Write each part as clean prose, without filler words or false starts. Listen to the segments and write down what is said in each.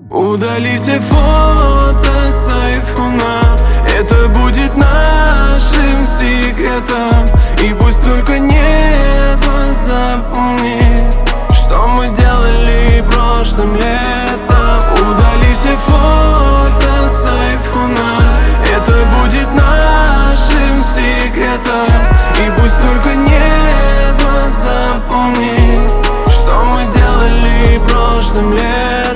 Удали все фото с айфона, это будет нашим секретом. И пусть только небо запомнит, что мы делали прошлым летом. Удали все фото с айфона, это будет нашим секретом. И пусть только небо запомнит, что мы делали прошлым летом.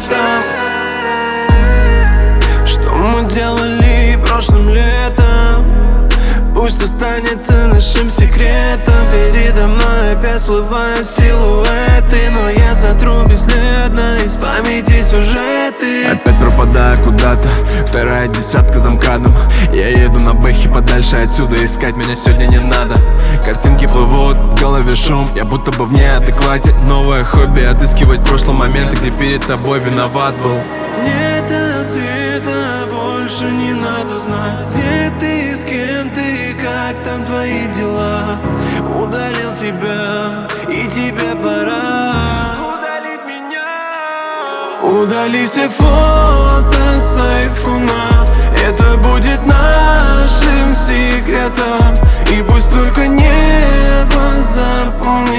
Что мы делали прошлым летом, пусть останется нашим секретом. Передо мной опять всплывают силуэты, но я сотру бесследно из памяти сюжеты. Опять пропадаю куда-то, вторая десятка за МКАДом. Я еду на бэхе подальше отсюда, искать меня сегодня не надо. Картинки плывут, в голове шум, я будто бы в неадеквате. Новое хобби — отыскивать прошлые моменты, где перед тобой виноват был. Нет ответа, больше не надо знать, где ты, с кем ты, как там твои дела. Удалил тебя, и тебе пора удалить меня. Удали все фото с айфона, это будет нашим секретом. И пусть только небо запомнит,